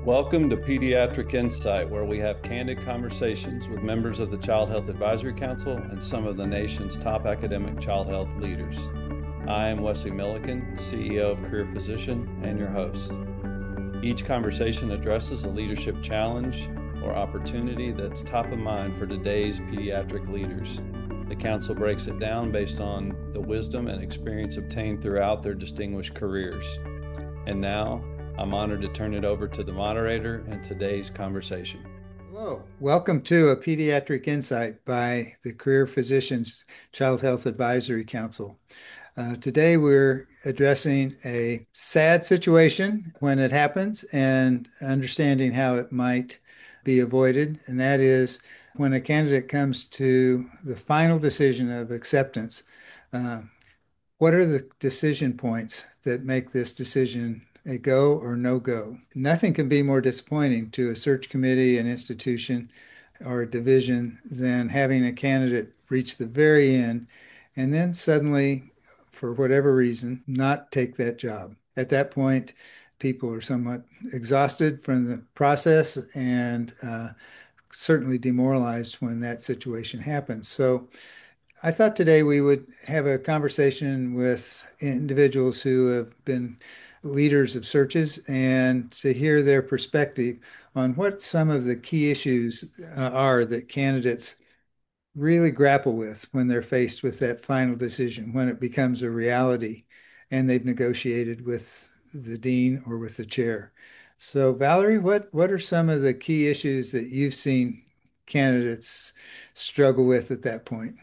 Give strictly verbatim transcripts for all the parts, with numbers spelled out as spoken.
Welcome to Pediatric Insight, where we have candid conversations with members of the Child Health Advisory Council and some of the nation's top academic child health leaders. I am Wesley Milliken, C E O of Career Physician, and your host. Each conversation addresses a leadership challenge or opportunity that's top of mind for today's pediatric leaders. The council breaks it down based on the wisdom and experience obtained throughout their distinguished careers. And now, I'm honored to turn it over to the moderator and today's conversation. Hello, welcome to a Pediatric Insight by the Career Physicians Child Health Advisory Council. Uh, today we're addressing a sad situation when it happens and understanding how it might be avoided, and that is when a candidate comes to the final decision of acceptance. Uh, what are the decision points that make this decision a go or no go? Nothing can be more disappointing to a search committee, an institution, or a division than having a candidate reach the very end and then suddenly, for whatever reason, not take that job. At that point, people are somewhat exhausted from the process and uh, certainly demoralized when that situation happens. So I thought today we would have a conversation with individuals who have been leaders of searches and to hear their perspective on what some of the key issues uh, are that candidates really grapple with when they're faced with that final decision, when it becomes a reality and they've negotiated with the dean or with the chair. So, Valerie, what, what are some of the key issues that you've seen candidates struggle with at that point?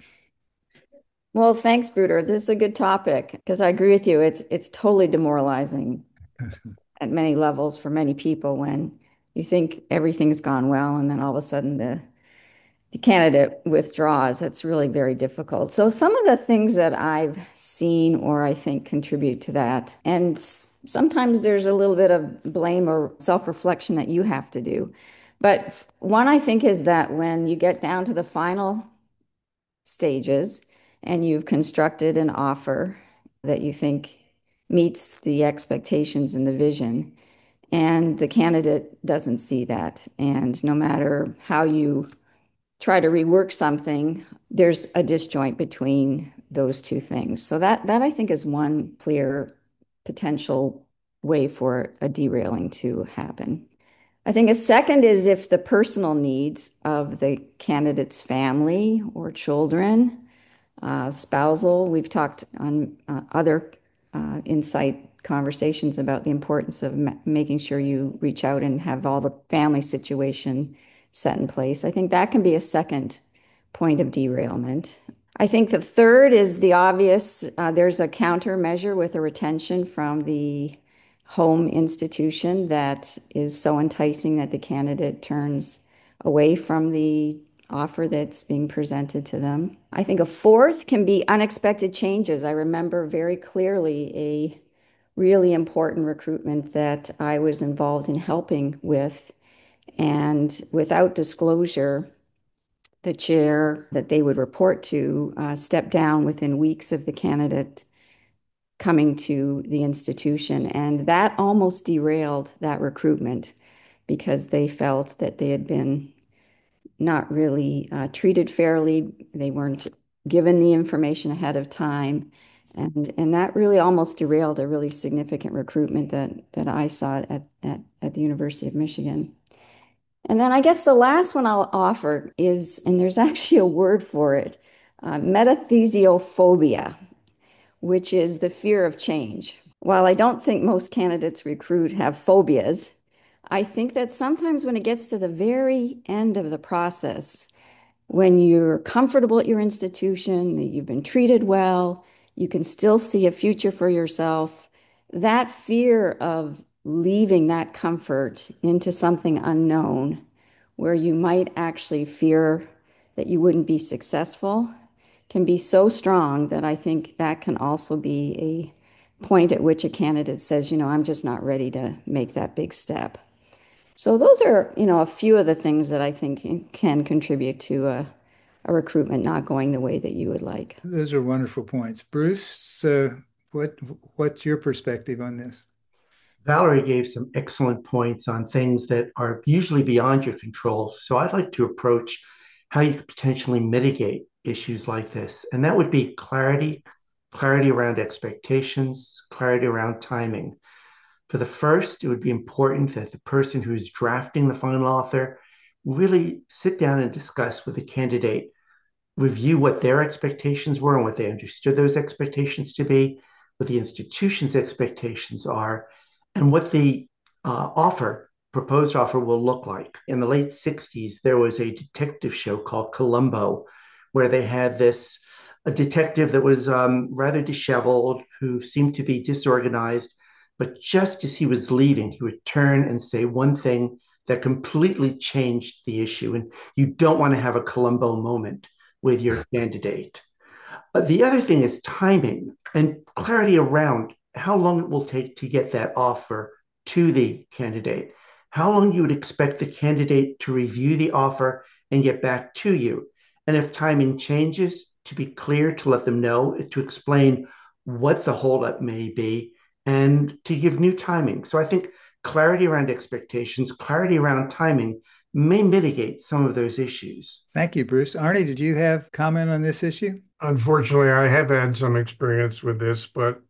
Well, thanks, Bruder. This is a good topic because I agree with you. It's it's totally demoralizing at many levels for many people when you think everything's gone well and then all of a sudden the the candidate withdraws. That's really very difficult. So some of the things that I've seen or I think contribute to that, and s- sometimes there's a little bit of blame or self-reflection that you have to do. But f- one I think is that when you get down to the final stages and you've constructed an offer that you think meets the expectations and the vision, and the candidate doesn't see that. And no matter how you try to rework something, there's a disjoint between those two things. So that that I think is one clear potential way for a derailing to happen. I think a second is if the personal needs of the candidate's family or children, uh, spousal. We've talked on uh, other uh, insight conversations about the importance of ma making sure you reach out and have all the family situation set in place. I think that can be a second point of derailment. I think the third is the obvious. Uh, there's a countermeasure with a retention from the home institution that is so enticing that the candidate turns away from the offer that's being presented to them. I think a fourth can be unexpected changes. I remember very clearly a really important recruitment that I was involved in helping with, and without disclosure, the chair that they would report to uh, stepped down within weeks of the candidate coming to the institution. And that almost derailed that recruitment because they felt that they had been not really uh, treated fairly. They weren't given the information ahead of time. And, and that really almost derailed a really significant recruitment that, that I saw at, at, at the University of Michigan. And then I guess the last one I'll offer is, and there's actually a word for it, uh, metathesiophobia, which is the fear of change. While I don't think most candidates recruit have phobias, I think that sometimes when it gets to the very end of the process, when you're comfortable at your institution, that you've been treated well, you can still see a future for yourself, that fear of leaving that comfort into something unknown, where you might actually fear that you wouldn't be successful, can be so strong that I think that can also be a point at which a candidate says, you know, I'm just not ready to make that big step. So those are, you know, a few of the things that I think can contribute to a, a recruitment not going the way that you would like. Those are wonderful points. Bruce, uh, what what's your perspective on this? Valerie gave some excellent points on things that are usually beyond your control. So I'd like to approach how you could potentially mitigate issues like this. And that would be clarity, clarity around expectations, clarity around timing. For the first, it would be important that the person who is drafting the final author really sit down and discuss with the candidate, review what their expectations were and what they understood those expectations to be, what the institution's expectations are, and what the uh, offer, proposed offer, will look like. In the late sixties, there was a detective show called Columbo, where they had this a detective that was um, rather disheveled, who seemed to be disorganized, but just as he was leaving, he would turn and say one thing that completely changed the issue. And you don't want to have a Columbo moment with your candidate. Uh, the other thing is timing and clarity around how long it will take to get that offer to the candidate, how long you would expect the candidate to review the offer and get back to you. And if timing changes, to be clear, to let them know, to explain what the holdup may be, and to give new timing. So I think clarity around expectations, clarity around timing may mitigate some of those issues. Thank you, Bruce. Arnie, did you have comment on this issue? Unfortunately, I have had some experience with this, but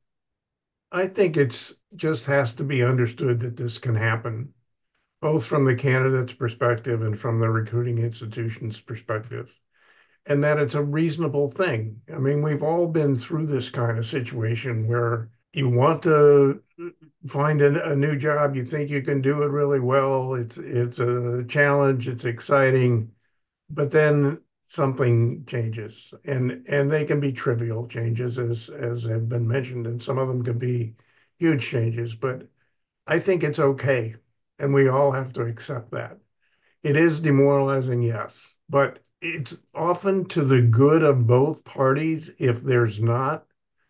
I think it's just has to be understood that this can happen, both from the candidate's perspective and from the recruiting institution's perspective, and that it's a reasonable thing. I mean, we've all been through this kind of situation where you want to find a, a new job, you think you can do it really well, it's it's a challenge, it's exciting, but then something changes, and and they can be trivial changes as as have been mentioned, and some of them can be huge changes, but I think it's okay, and we all have to accept that. It is demoralizing, yes, but it's often to the good of both parties if there's not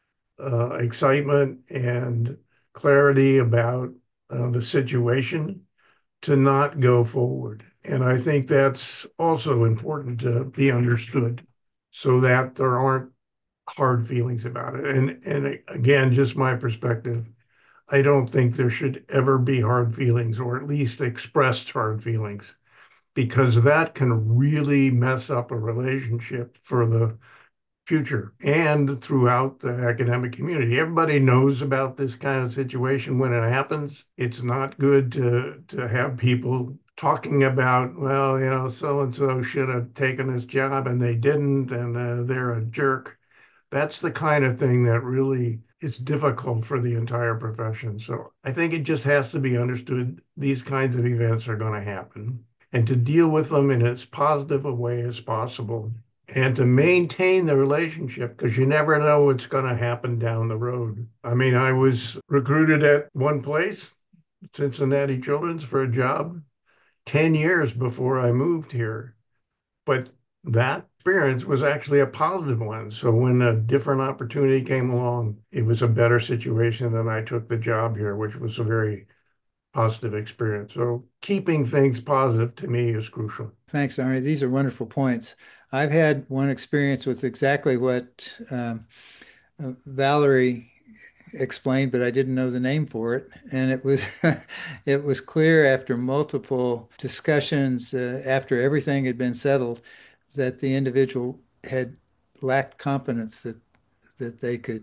uh, excitement and clarity about uh, the situation to not go forward. And I think that's also important to be understood so that there aren't hard feelings about it. And and again, just my perspective, I don't think there should ever be hard feelings, or at least expressed hard feelings, because that can really mess up a relationship for the future and throughout the academic community. Everybody knows about this kind of situation when it happens. It's not good to to have people talking about, well, you know, so and so should have taken this job and they didn't, and uh, they're a jerk. That's the kind of thing that really is difficult for the entire profession. So I think it just has to be understood these kinds of events are going to happen, and to deal with them in as positive a way as possible, and to maintain the relationship, because you never know what's going to happen down the road. I mean, I was recruited at one place, Cincinnati Children's, for a job ten years before I moved here. But that experience was actually a positive one. So when a different opportunity came along, it was a better situation, and I took the job here, which was a very positive experience. So keeping things positive to me is crucial. Thanks, Arnie. These are wonderful points. I've had one experience with exactly what um, uh, Valerie explained, but I didn't know the name for it. And it was it was clear after multiple discussions, uh, after everything had been settled, that the individual had lacked confidence that that they could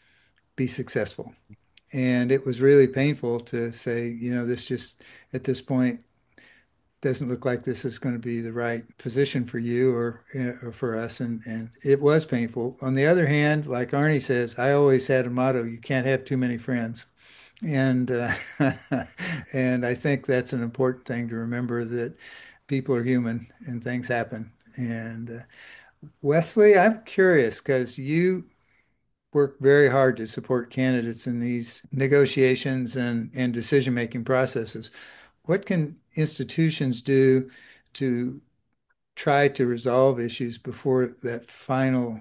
be successful. And it was really painful to say, you know, this just at this point doesn't look like this is going to be the right position for you or, or for us. And, and it was painful. On the other hand, like Arnie says, I always had a motto, you can't have too many friends. And uh, and I think that's an important thing to remember, that people are human and things happen. And uh, Wesley, I'm curious because you work very hard to support candidates in these negotiations and, and decision-making processes. What can institutions do to try to resolve issues before that final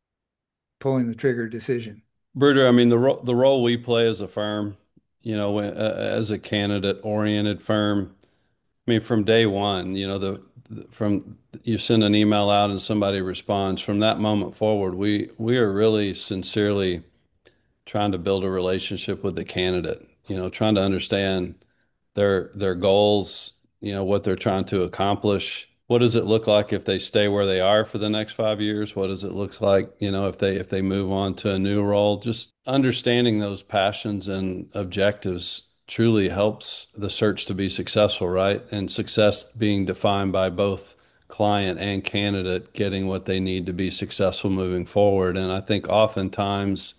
pulling the trigger decision? Bruder, I mean, the ro the role we play as a firm, you know, uh, as a candidate-oriented firm, I mean, from day one, you know, the, the from you send an email out and somebody responds, from that moment forward, we we are really sincerely trying to build a relationship with the candidate. you know, trying to understand their their goals, you know, what they're trying to accomplish. What does it look like if they stay where they are for the next five years? What does it look like, you know, if they if they move on to a new role? Just understanding those passions and objectives truly helps the search to be successful, right? And success being defined by both client and candidate getting what they need to be successful moving forward. And I think oftentimes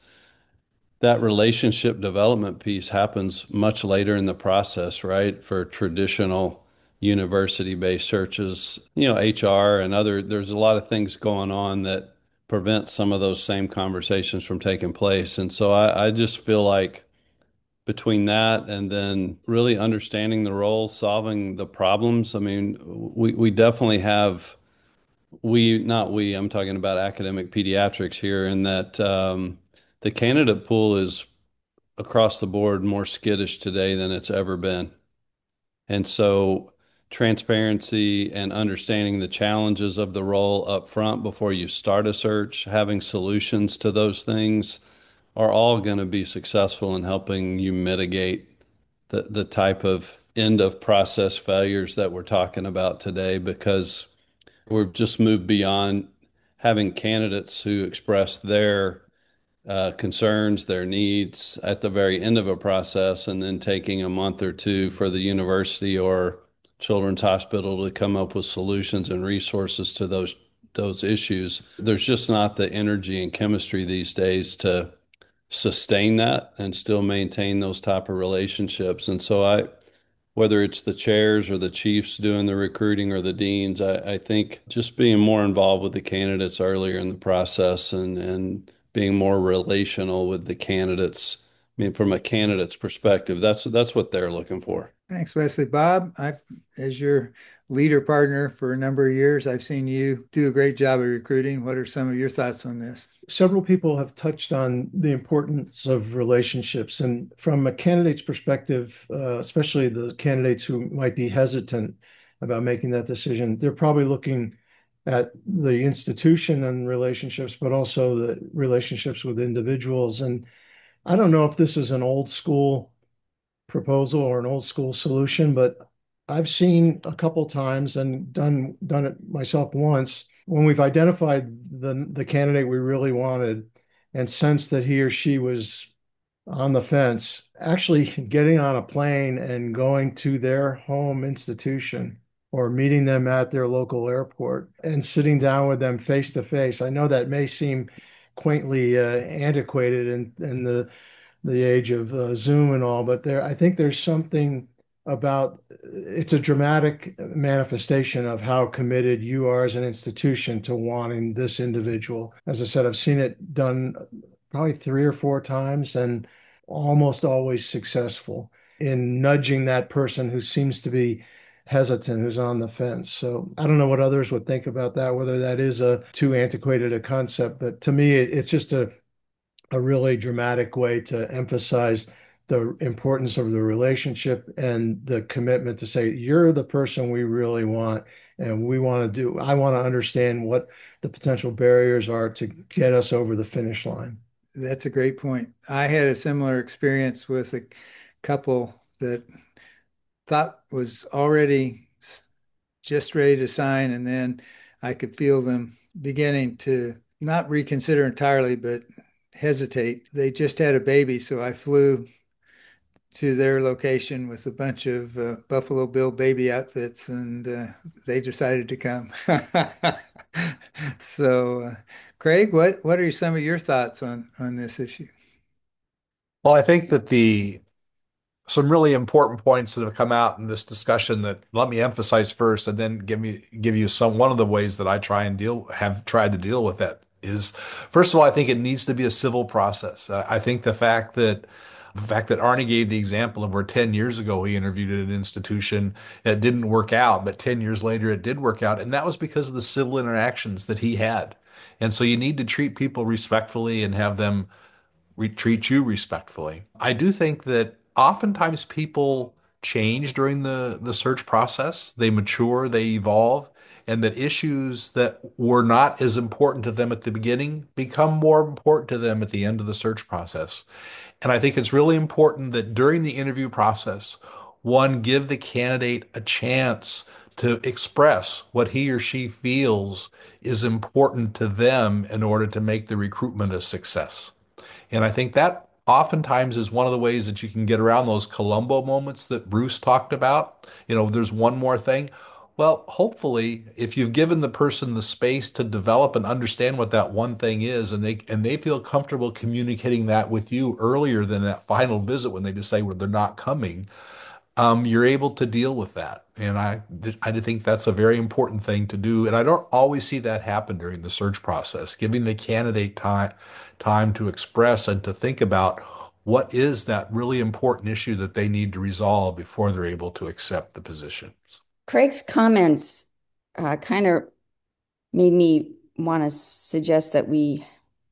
that relationship development piece happens much later in the process, right? For traditional university-based searches, you know, H R and other, there's a lot of things going on that prevent some of those same conversations from taking place. And so I, I just feel like between that and then really understanding the role, solving the problems, I mean, we, we definitely have, we, not we, I'm talking about academic pediatrics here, in that um, the candidate pool is across the board more skittish today than it's ever been. And so transparency and understanding the challenges of the role up front before you start a search, having solutions to those things are all going to be successful in helping you mitigate the, the type of end of process failures that we're talking about today, because we've just moved beyond having candidates who express their uh, concerns, their needs at the very end of a process, and then taking a month or two for the university or children's hospital to come up with solutions and resources to those those issues. There's just not the energy and chemistry these days to sustain that and still maintain those type of relationships. And so I, whether it's the chairs or the chiefs doing the recruiting or the deans, I, I think just being more involved with the candidates earlier in the process and, and being more relational with the candidates. I mean, from a candidate's perspective, that's that's what they're looking for. Thanks, Wesley. Bob, I, as your leader partner for a number of years, I've seen you do a great job of recruiting. What are some of your thoughts on this? Several people have touched on the importance of relationships. And from a candidate's perspective, uh, especially the candidates who might be hesitant about making that decision, they're probably looking at the institution and relationships, but also the relationships with individuals. And I don't know if this is an old school proposal or an old school solution, but I've seen a couple times and done done it myself once when we've identified the the candidate we really wanted and sensed that he or she was on the fence, actually getting on a plane and going to their home institution or meeting them at their local airport and sitting down with them face to face. I know that may seem quaintly uh, antiquated in, in the the age of uh, Zoom and all, but there, I think there's something about it's a dramatic manifestation of how committed you are as an institution to wanting this individual. As I said, I've seen it done probably three or four times and almost always successful in nudging that person who seems to be hesitant, who's on the fence. So I don't know what others would think about that, whether that is a too antiquated a concept, but to me, it, it's just a a really dramatic way to emphasize the importance of the relationship and the commitment to say, you're the person we really want. And we want to do, I want to understand what the potential barriers are to get us over the finish line. That's a great point. I had a similar experience with a couple that thought was already just ready to sign, and then I could feel them beginning to not reconsider entirely, but hesitate. They just had a baby, so I flew to their location with a bunch of uh, Buffalo Bill baby outfits, and uh, they decided to come. So, uh, Craig, what what are some of your thoughts on on this issue? Well, I think that the some really important points that have come out in this discussion that let me emphasize first, and then give me give you some one of the ways that I try and deal have tried to deal with that is, first of all, I think it needs to be a civil process. Uh, I think the fact that the fact that Arnie gave the example of where ten years ago he interviewed at an institution, it didn't work out, but ten years later it did work out, and that was because of the civil interactions that he had. And so you need to treat people respectfully and have them re- treat you respectfully. I do think that oftentimes people change during the, the search process. They mature, they evolve. and that issues that were not as important to them at the beginning become more important to them at the end of the search process. And I think it's really important that during the interview process, one, give the candidate a chance to express what he or she feels is important to them in order to make the recruitment a success. And I think that oftentimes is one of the ways that you can get around those Columbo moments that Bruce talked about. You know, there's one more thing. Well, hopefully, if you've given the person the space to develop and understand what that one thing is, and they and they feel comfortable communicating that with you earlier than that final visit when they decide where they're not coming, um, you're able to deal with that. And I, I think that's a very important thing to do. And I don't always see that happen during the search process, giving the candidate time, time to express and to think about what is that really important issue that they need to resolve before they're able to accept the position. Craig's comments uh, kind of made me want to suggest that we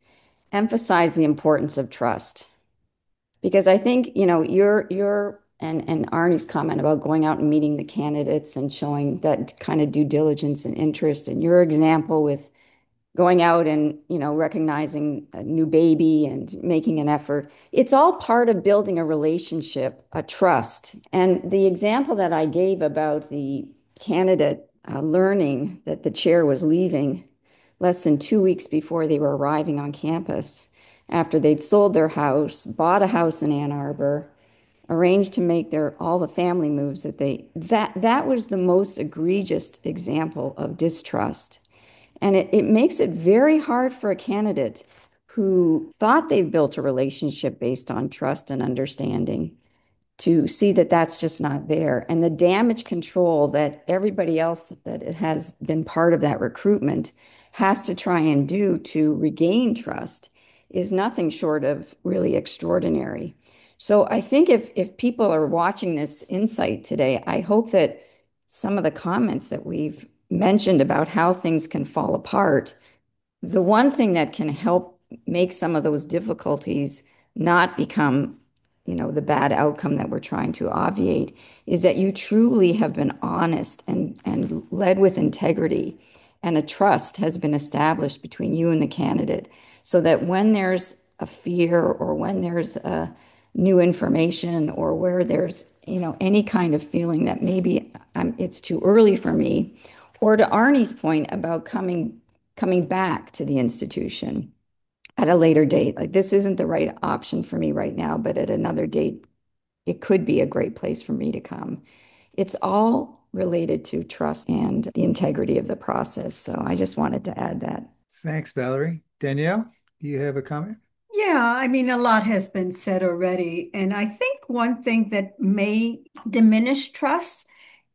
emphasize the importance of trust. Because I think, you know, your your and and Arnie's comment about going out and meeting the candidates and showing that kind of due diligence and interest, and your example with going out and, you know, recognizing a new baby and making an effort. It's all part of building a relationship, a trust. And the example that I gave about the candidate uh, learning that the chair was leaving less than two weeks before they were arriving on campus, after they'd sold their house, bought a house in Ann Arbor, arranged to make their all the family moves that they that that was the most egregious example of distrust. And it, it makes it very hard for a candidate who thought they've built a relationship based on trust and understanding to see that that's just not there. And the damage control that everybody else that has been part of that recruitment has to try and do to regain trust is nothing short of really extraordinary. So I think if if people are watching this insight today, I hope that some of the comments that we've mentioned about how things can fall apart, the one thing that can help make some of those difficulties not become, you know, the bad outcome that we're trying to obviate is that you truly have been honest and, and led with integrity, and a trust has been established between you and the candidate, so that when there's a fear or when there's a new information or where there's, you know, any kind of feeling that maybe um, it's too early for me, or to Arnie's point about coming coming back to the institution at a later date, like this isn't the right option for me right now, but at another date, it could be a great place for me to come. It's all related to trust and the integrity of the process. So I just wanted to add that. Thanks, Valerie. Danielle, do you have a comment? Yeah, I mean, a lot has been said already. And I think one thing that may diminish trust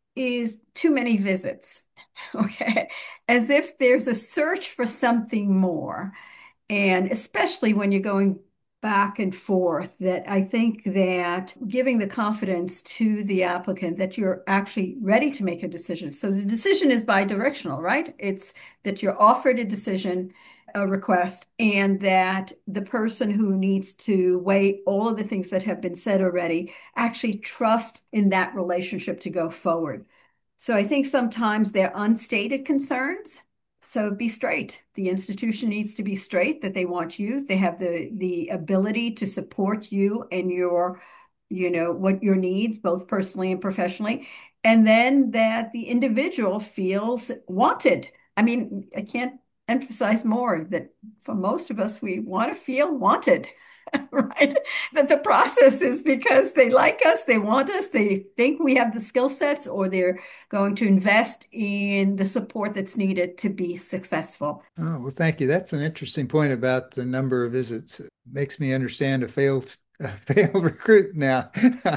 is too many visits. Okay. As if there's a search for something more. And especially when you're going back and forth, that I think that giving the confidence to the applicant that you're actually ready to make a decision. So the decision is bi-directional, right? It's that you're offered a decision, a request, and that the person who needs to weigh all of the things that have been said already actually trust in that relationship to go forward. So I think sometimes they're unstated concerns. So be straight. The institution needs to be straight that they want you. They have the the ability to support you and your, you know, what your needs, both personally and professionally. And then that the individual feels wanted. I mean, I can't emphasize more that for most of us, we want to feel wanted. Right? That the process is because they like us, they want us, they think we have the skill sets, or they're going to invest in the support that's needed to be successful. Oh, well, thank you. That's an interesting point about the number of visits. It makes me understand a failed a failed recruit now.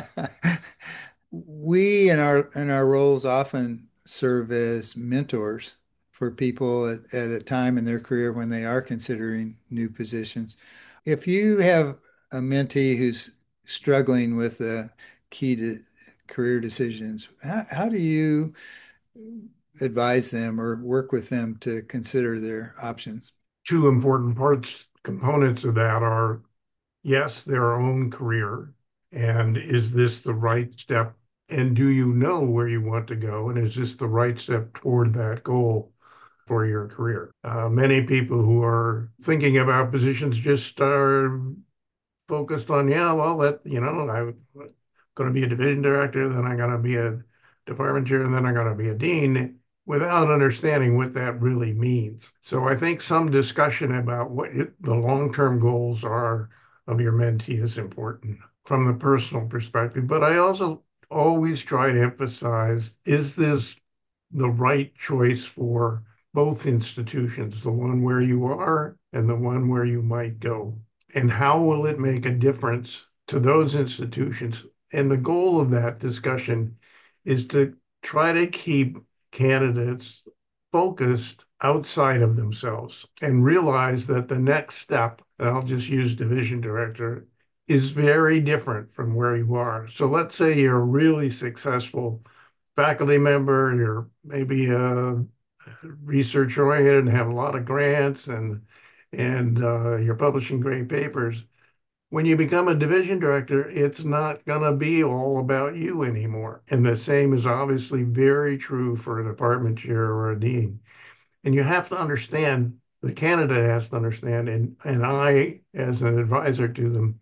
We in our in our roles often serve as mentors for people at, at a time in their career when they are considering new positions. If you have a mentee who's struggling with the key to career decisions, how, how do you advise them or work with them to consider their options? Two important parts, components of that are, yes, their own career, and is this the right step And do you know where you want to go? And is this the right step toward that goal for your career? Uh, many people who are thinking about positions just are focused on, yeah, well, that, you know, I'm going to be a division director, then I'm going to be a department chair, and then I'm going to be a dean without understanding what that really means. So I think some discussion about what it, the long-term goals are of your mentee is important from the personal perspective. But I also always try to emphasize, is this the right choice for both institutions, the one where you are and the one where you might go? And how will it make a difference to those institutions? And the goal of that discussion is to try to keep candidates focused outside of themselves and realize that the next step, and I'll just use division director, is very different from where you are. So let's say you're a really successful faculty member, you're maybe uh, research oriented and have a lot of grants and and uh, you're publishing great papers. When you become a division director, it's not going to be all about you anymore. And the same is obviously very true for a department chair or a dean. And you have to understand, the candidate has to understand, and, and I, as an advisor to them,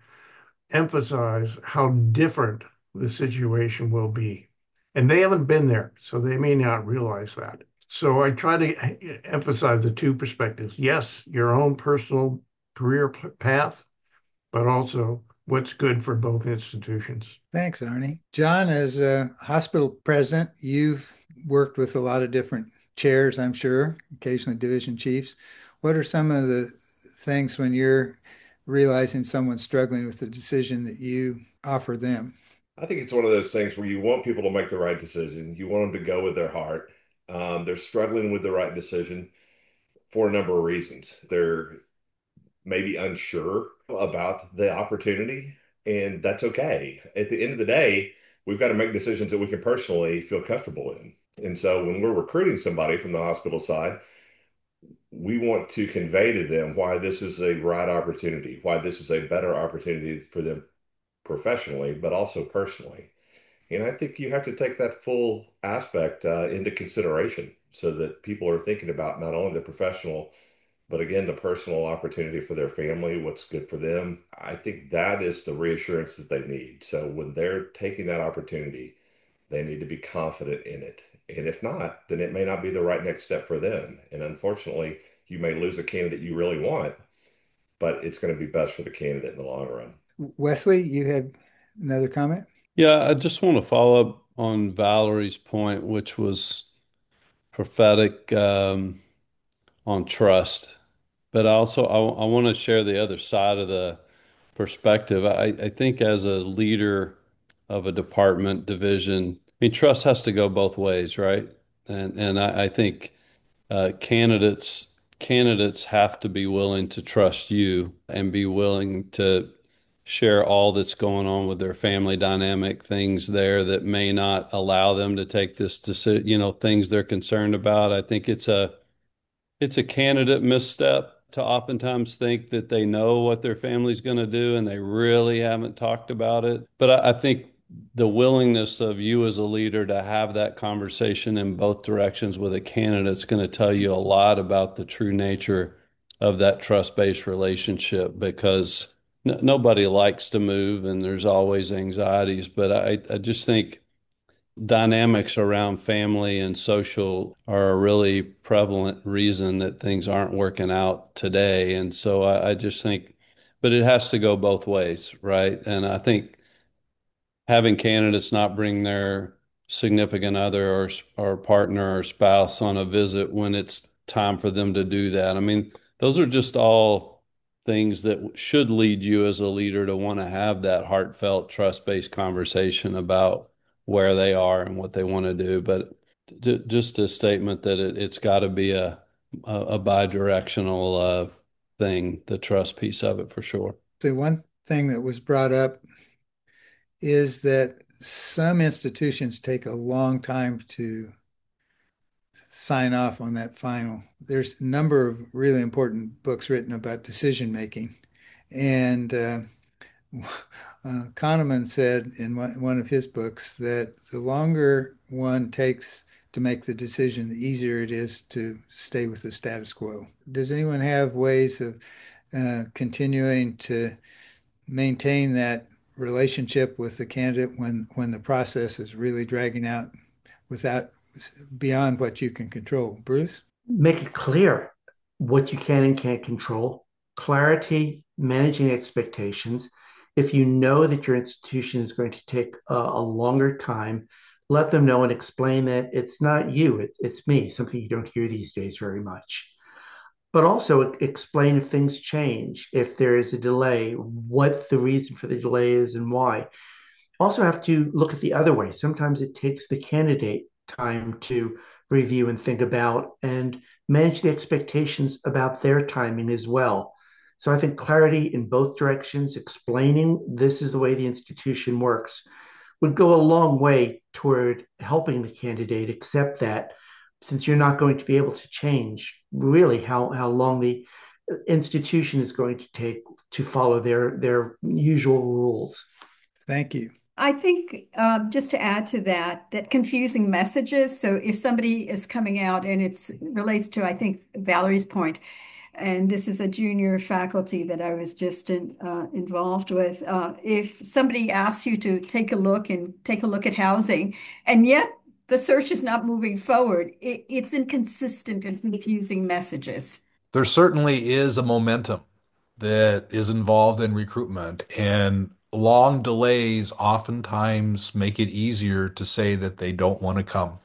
emphasize how different the situation will be. And they haven't been there, so they may not realize that. So I try to emphasize the two perspectives. Yes, your own personal career path, but also what's good for both institutions. Thanks, Arnie. John, as a hospital president, you've worked with a lot of different chairs, I'm sure, occasionally division chiefs. What are some of the things when you're realizing someone's struggling with the decision that you offer them? I think it's one of those things where you want people to make the right decision. You want them to go with their heart. Um, they're struggling with the right decision for a number of reasons. They're maybe unsure about the opportunity, and that's okay. At the end of the day, we've got to make decisions that we can personally feel comfortable in. And so when we're recruiting somebody from the hospital side, we want to convey to them why this is a right opportunity, why this is a better opportunity for them professionally, but also personally. And I think you have to take that full aspect uh, into consideration so that people are thinking about not only the professional, but again, the personal opportunity for their family, what's good for them. I think that is the reassurance that they need. So when they're taking that opportunity, they need to be confident in it. And if not, then it may not be the right next step for them. And unfortunately, you may lose a candidate you really want, but it's going to be best for the candidate in the long run. Wesley, you had another comment? Yeah, I just want to follow up on Valerie's point, which was prophetic um, on trust. But also, I, I want to share the other side of the perspective. I, I think as a leader of a department division, I mean, trust has to go both ways, right? And and I, I think uh, candidates candidates have to be willing to trust you and be willing to share all that's going on with their family dynamic, things there that may not allow them to take this decision, you know, things they're concerned about. I think it's a it's a candidate misstep to oftentimes think that they know what their family's going to do and they really haven't talked about it. But I, I think the willingness of you as a leader to have that conversation in both directions with a candidate is going to tell you a lot about the true nature of that trust-based relationship because n- nobody likes to move and there's always anxieties. But I, I just think dynamics around family and social are a really prevalent reason that things aren't working out today. And so I, I just think, but it has to go both ways, right? And I think having candidates not bring their significant other or or partner or spouse on a visit when it's time for them to do that. I mean, those are just all things that should lead you as a leader to want to have that heartfelt, trust-based conversation about where they are and what they want to do. But j- just a statement that it, it's got to be a a, a bi-directional uh, thing, the trust piece of it for sure. So one thing that was brought up is that some institutions take a long time to sign off on that final. There's a number of really important books written about decision making, and uh, Uh, Kahneman said in one, one of his books that the longer one takes to make the decision, the easier it is to stay with the status quo. Does anyone have ways of uh, continuing to maintain that relationship with the candidate when when the process is really dragging out without beyond what you can control? Bruce? Make it clear what you can and can't control, clarity, managing expectations. If you know that your institution is going to take a, a longer time, let them know and explain that it's not you, it, it's me, something you don't hear these days very much. But also explain if things change, if there is a delay, what the reason for the delay is and why. Also have to look at the other way. Sometimes it takes the candidate time to review and think about and manage the expectations about their timing as well. So I think clarity in both directions, explaining this is the way the institution works, would go a long way toward helping the candidate accept that, since you're not going to be able to change really how, how long the institution is going to take to follow their, their usual rules. Thank you. I think um, just to add to that, that confusing messages. So if somebody is coming out and it's relates to, I think, Valerie's point, and this is a junior faculty that I was just in, uh, involved with. Uh, if somebody asks you to take a look and take a look at housing, and yet the search is not moving forward, it, it's inconsistent and confusing messages. There certainly is a momentum that is involved in recruitment, and long delays oftentimes make it easier to say that they don't want to come.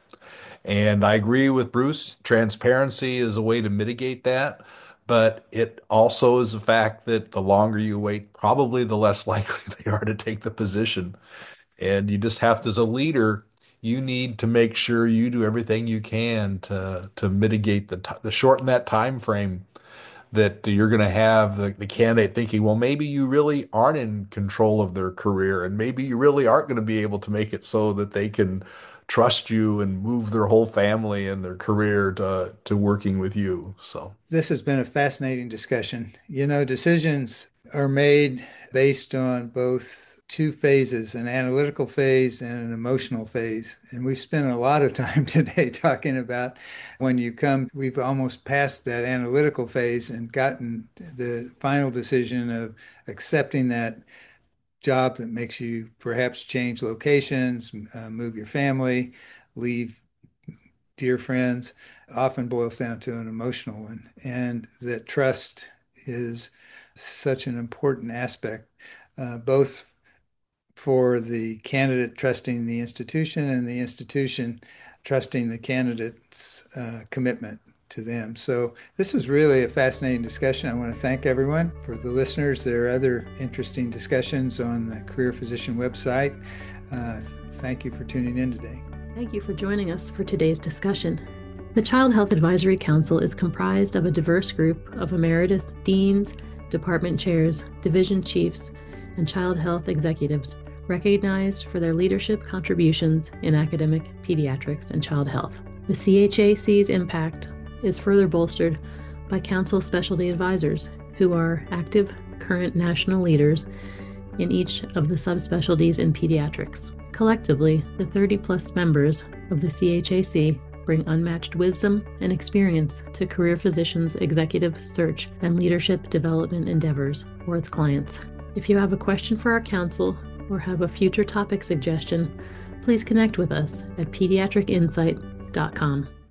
And I agree with Bruce, transparency is a way to mitigate that, but it also is a fact that the longer you wait, probably the less likely they are to take the position. And you just have to, as a leader, you need to make sure you do everything you can to to mitigate the, t- the shorten that time frame that you're going to have the, the candidate thinking, well, maybe you really aren't in control of their career, and maybe you really aren't going to be able to make it so that they can trust you and move their whole family and their career to, to working with you. So this has been a fascinating discussion. You know, decisions are made based on both two phases, an analytical phase and an emotional phase. And we've spent a lot of time today talking about when you come, we've almost passed that analytical phase and gotten the final decision of accepting that job that makes you perhaps change locations, uh, move your family, leave dear friends, often boils down to an emotional one. And that trust is such an important aspect, uh, both for the candidate trusting the institution and the institution trusting the candidate's uh, commitment to them. So this was really a fascinating discussion. I want to thank everyone. For the listeners, there are other interesting discussions on the Career Physician website. Uh, thank you for tuning in today. Thank you for joining us for today's discussion. The Child Health Advisory Council is comprised of a diverse group of emeritus deans, department chairs, division chiefs, and child health executives recognized for their leadership contributions in academic pediatrics and child health. The C H A C's impact is further bolstered by council specialty advisors who are active current national leaders in each of the subspecialties in pediatrics. Collectively, the thirty plus members of the C H A C bring unmatched wisdom and experience to Career Physicians' executive search and leadership development endeavors for its clients. If you have a question for our council or have a future topic suggestion, please connect with us at pediatric insight dot com.